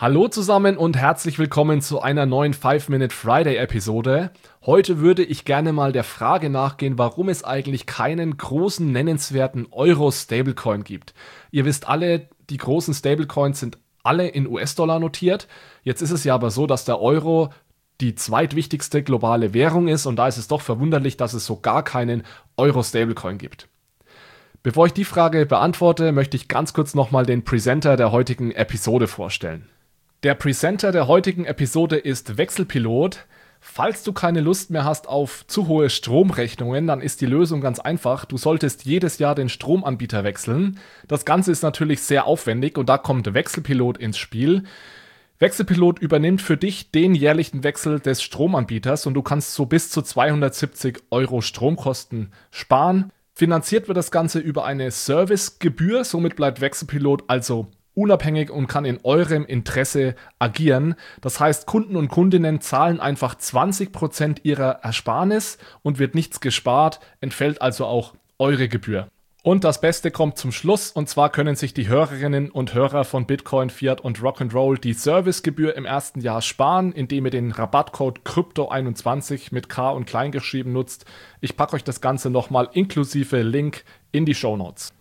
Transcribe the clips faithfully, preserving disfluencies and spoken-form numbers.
Hallo zusammen und herzlich willkommen zu einer neuen five minute Friday Episode. Heute würde ich gerne mal der Frage nachgehen, warum es eigentlich keinen großen nennenswerten Euro-Stablecoin gibt. Ihr wisst alle, die großen Stablecoins sind alle in U S-Dollar notiert. Jetzt ist es ja aber so, dass der Euro die zweitwichtigste globale Währung ist und da ist es doch verwunderlich, dass es so gar keinen Euro-Stablecoin gibt. Bevor ich die Frage beantworte, möchte ich ganz kurz nochmal den Presenter der heutigen Episode vorstellen. Der Presenter der heutigen Episode ist Wechselpilot. Falls du keine Lust mehr hast auf zu hohe Stromrechnungen, dann ist die Lösung ganz einfach. Du solltest jedes Jahr den Stromanbieter wechseln. Das Ganze ist natürlich sehr aufwendig und da kommt Wechselpilot ins Spiel. Wechselpilot übernimmt für dich den jährlichen Wechsel des Stromanbieters und du kannst so bis zu zweihundertsiebzig Euro Stromkosten sparen. Finanziert wird das Ganze über eine Servicegebühr, somit bleibt Wechselpilot also unabhängig und kann in eurem Interesse agieren. Das heißt, Kunden und Kundinnen zahlen einfach zwanzig Prozent ihrer Ersparnis und wird nichts gespart, entfällt also auch eure Gebühr. Und das Beste kommt zum Schluss, und zwar können sich die Hörerinnen und Hörer von Bitcoin, Fiat und Rock'n'Roll die Servicegebühr im ersten Jahr sparen, indem ihr den Rabattcode Krypto einundzwanzig mit K und klein geschrieben nutzt. Ich packe euch das Ganze nochmal inklusive Link in die Shownotes.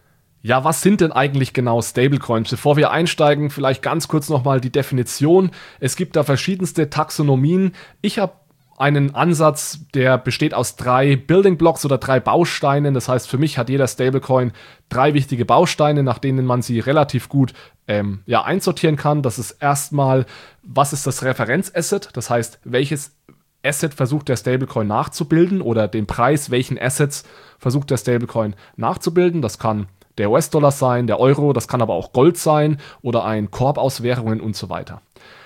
Ja, was sind denn eigentlich genau Stablecoins? Bevor wir einsteigen, vielleicht ganz kurz nochmal die Definition. Es gibt da verschiedenste Taxonomien. Ich habe einen Ansatz, der besteht aus drei Building Blocks oder drei Bausteinen. Das heißt, für mich hat jeder Stablecoin drei wichtige Bausteine, nach denen man sie relativ gut ähm, ja, einsortieren kann. Das ist erstmal, was ist das Referenzasset? Das heißt, welches Asset versucht der Stablecoin nachzubilden oder den Preis, welchen Assets versucht der Stablecoin nachzubilden. Das kann der U S-Dollar sein, der Euro, das kann aber auch Gold sein oder ein Korb aus Währungen und so weiter.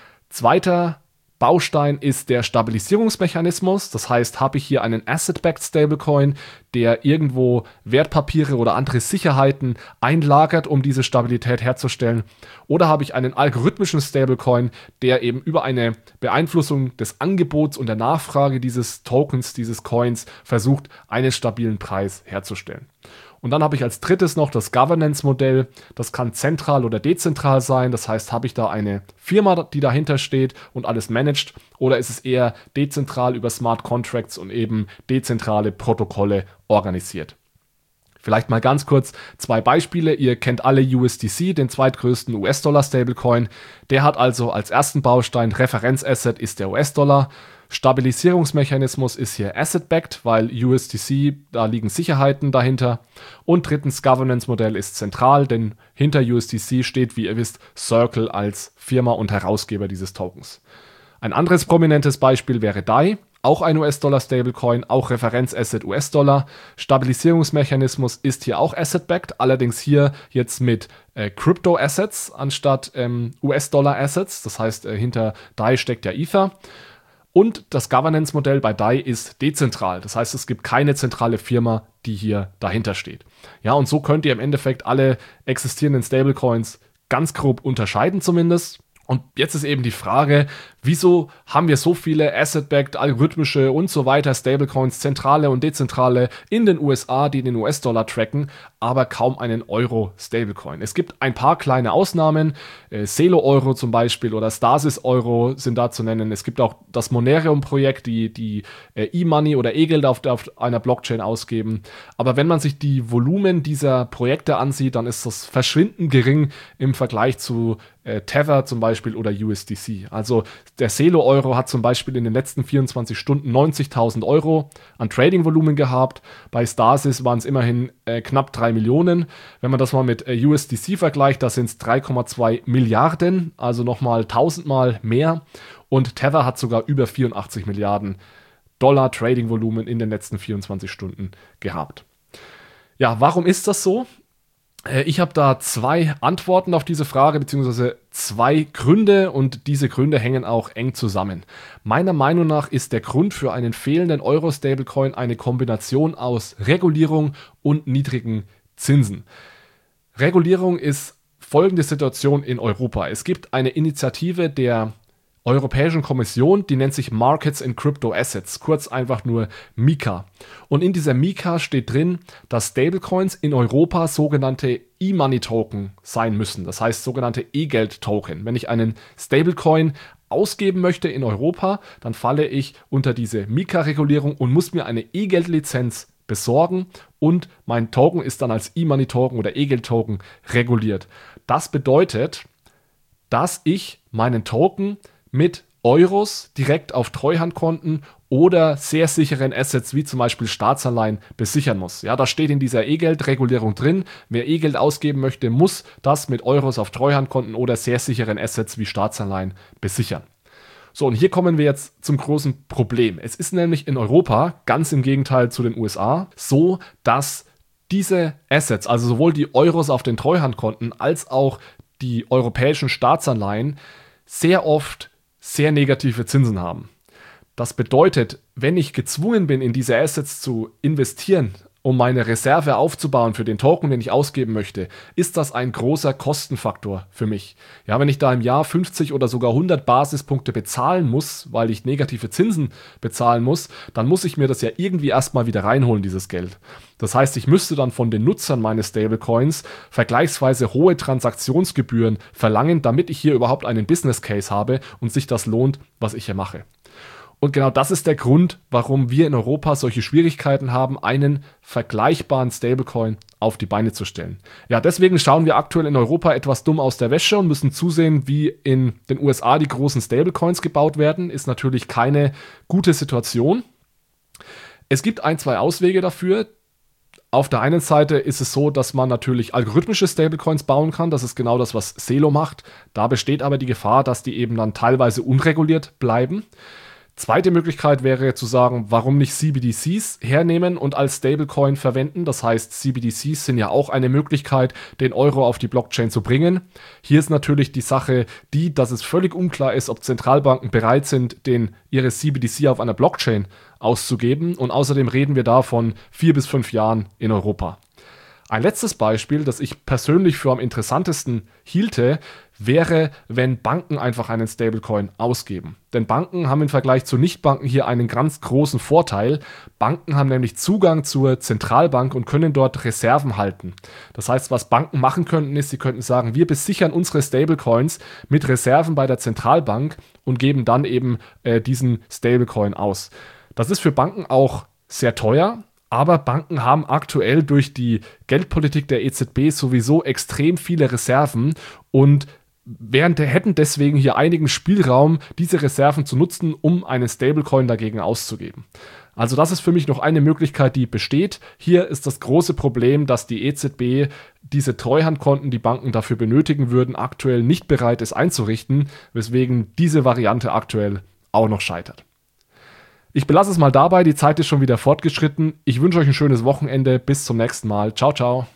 Zweiter Baustein ist der Stabilisierungsmechanismus. Das heißt, habe ich hier einen Asset-Backed Stablecoin, der irgendwo Wertpapiere oder andere Sicherheiten einlagert, um diese Stabilität herzustellen. Oder habe ich einen algorithmischen Stablecoin, der eben über eine Beeinflussung des Angebots und der Nachfrage dieses Tokens, dieses Coins versucht, einen stabilen Preis herzustellen. Und dann habe ich als drittes noch das Governance-Modell. Das kann zentral oder dezentral sein. Das heißt, habe ich da eine Firma, die dahinter steht und alles managt, oder ist es eher dezentral über Smart Contracts und eben dezentrale Protokolle organisiert? Vielleicht mal ganz kurz zwei Beispiele. Ihr kennt alle U S D C, den zweitgrößten U S-Dollar-Stablecoin. Der hat also als ersten Baustein Referenzasset ist der U S-Dollar. Stabilisierungsmechanismus ist hier Asset-Backed, weil U S D C, da liegen Sicherheiten dahinter. Und drittens, Governance-Modell ist zentral, denn hinter U S D C steht, wie ihr wisst, Circle als Firma und Herausgeber dieses Tokens. Ein anderes prominentes Beispiel wäre D A I, auch ein U S-Dollar-Stablecoin, auch Referenzasset U S-Dollar. Stabilisierungsmechanismus ist hier auch Asset-Backed, allerdings hier jetzt mit äh, Crypto-Assets anstatt ähm, U S-Dollar-Assets. Das heißt, äh, hinter D A I steckt ja Ether. Und das Governance-Modell bei D A I ist dezentral. Das heißt, es gibt keine zentrale Firma, die hier dahinter steht. Ja, und so könnt ihr im Endeffekt alle existierenden Stablecoins ganz grob unterscheiden zumindest. Und jetzt ist eben die Frage, wieso haben wir so viele Asset-Backed, algorithmische und so weiter Stablecoins, zentrale und dezentrale in den U S A, die den U S-Dollar tracken, aber kaum einen Euro-Stablecoin? Es gibt ein paar kleine Ausnahmen, äh, Celo-Euro zum Beispiel oder Stasis-Euro sind da zu nennen. Es gibt auch das Monerium-Projekt, die, die äh, E-Money oder E-Geld auf, auf einer Blockchain ausgeben. Aber wenn man sich die Volumen dieser Projekte ansieht, dann ist das verschwindend gering im Vergleich zu äh, Tether zum Beispiel oder U S D C. Also der Celo-Euro hat zum Beispiel in den letzten vierundzwanzig Stunden neunzigtausend Euro an Trading-Volumen gehabt. Bei Stasis waren es immerhin äh, knapp drei Millionen. Wenn man das mal mit äh, U S D C vergleicht, da sind es drei Komma zwei Milliarden, also nochmal tausendmal mehr. Und Tether hat sogar über vierundachtzig Milliarden Dollar Trading-Volumen in den letzten vierundzwanzig Stunden gehabt. Ja, warum ist das so? Ich habe da zwei Antworten auf diese Frage, beziehungsweise zwei Gründe, und diese Gründe hängen auch eng zusammen. Meiner Meinung nach ist der Grund für einen fehlenden Euro-Stablecoin eine Kombination aus Regulierung und niedrigen Zinsen. Regulierung ist folgende Situation in Europa. Es gibt eine Initiative der Europäischen Kommission, die nennt sich Markets in Crypto Assets, kurz einfach nur MiCA. Und in dieser MiCA steht drin, dass Stablecoins in Europa sogenannte E-Money-Token sein müssen, das heißt sogenannte E-Geld-Token. Wenn ich einen Stablecoin ausgeben möchte in Europa, dann falle ich unter diese MiCA-Regulierung und muss mir eine E-Geld-Lizenz besorgen und mein Token ist dann als E-Money-Token oder E-Geld-Token reguliert. Das bedeutet, dass ich meinen Token mit Euros direkt auf Treuhandkonten oder sehr sicheren Assets wie zum Beispiel Staatsanleihen besichern muss. Ja, das steht in dieser E-Geld-Regulierung drin. Wer E-Geld ausgeben möchte, muss das mit Euros auf Treuhandkonten oder sehr sicheren Assets wie Staatsanleihen besichern. So, und hier kommen wir jetzt zum großen Problem. Es ist nämlich in Europa, ganz im Gegenteil zu den U S A, so, dass diese Assets, also sowohl die Euros auf den Treuhandkonten als auch die europäischen Staatsanleihen, sehr oft sehr negative Zinsen haben. Das bedeutet, wenn ich gezwungen bin, in diese Assets zu investieren, um meine Reserve aufzubauen für den Token, den ich ausgeben möchte, ist das ein großer Kostenfaktor für mich. Ja, wenn ich da im Jahr fünfzig oder sogar hundert Basispunkte bezahlen muss, weil ich negative Zinsen bezahlen muss, dann muss ich mir das ja irgendwie erstmal wieder reinholen, dieses Geld. Das heißt, ich müsste dann von den Nutzern meines Stablecoins vergleichsweise hohe Transaktionsgebühren verlangen, damit ich hier überhaupt einen Business Case habe und sich das lohnt, was ich hier mache. Und genau das ist der Grund, warum wir in Europa solche Schwierigkeiten haben, einen vergleichbaren Stablecoin auf die Beine zu stellen. Ja, deswegen schauen wir aktuell in Europa etwas dumm aus der Wäsche und müssen zusehen, wie in den U S A die großen Stablecoins gebaut werden. Ist natürlich keine gute Situation. Es gibt ein, zwei Auswege dafür. Auf der einen Seite ist es so, dass man natürlich algorithmische Stablecoins bauen kann. Das ist genau das, was Celo macht. Da besteht aber die Gefahr, dass die eben dann teilweise unreguliert bleiben. Zweite Möglichkeit wäre zu sagen, warum nicht C B D Cs hernehmen und als Stablecoin verwenden. Das heißt, C B D Cs sind ja auch eine Möglichkeit, den Euro auf die Blockchain zu bringen. Hier ist natürlich die Sache die, dass es völlig unklar ist, ob Zentralbanken bereit sind, den, ihre C B D C auf einer Blockchain auszugeben. Und außerdem reden wir da von vier bis fünf Jahren in Europa. Ein letztes Beispiel, das ich persönlich für am interessantesten hielte, wäre, wenn Banken einfach einen Stablecoin ausgeben. Denn Banken haben im Vergleich zu Nichtbanken hier einen ganz großen Vorteil. Banken haben nämlich Zugang zur Zentralbank und können dort Reserven halten. Das heißt, was Banken machen könnten, ist, sie könnten sagen, wir besichern unsere Stablecoins mit Reserven bei der Zentralbank und geben dann eben äh, diesen Stablecoin aus. Das ist für Banken auch sehr teuer. Aber Banken haben aktuell durch die Geldpolitik der E Z B sowieso extrem viele Reserven und während hätten deswegen hier einigen Spielraum, diese Reserven zu nutzen, um einen Stablecoin dagegen auszugeben. Also das ist für mich noch eine Möglichkeit, die besteht. Hier ist das große Problem, dass die E Z B diese Treuhandkonten, die Banken dafür benötigen würden, aktuell nicht bereit ist einzurichten, weswegen diese Variante aktuell auch noch scheitert. Ich belasse es mal dabei, die Zeit ist schon wieder fortgeschritten. Ich wünsche euch ein schönes Wochenende. Bis zum nächsten Mal. Ciao, ciao.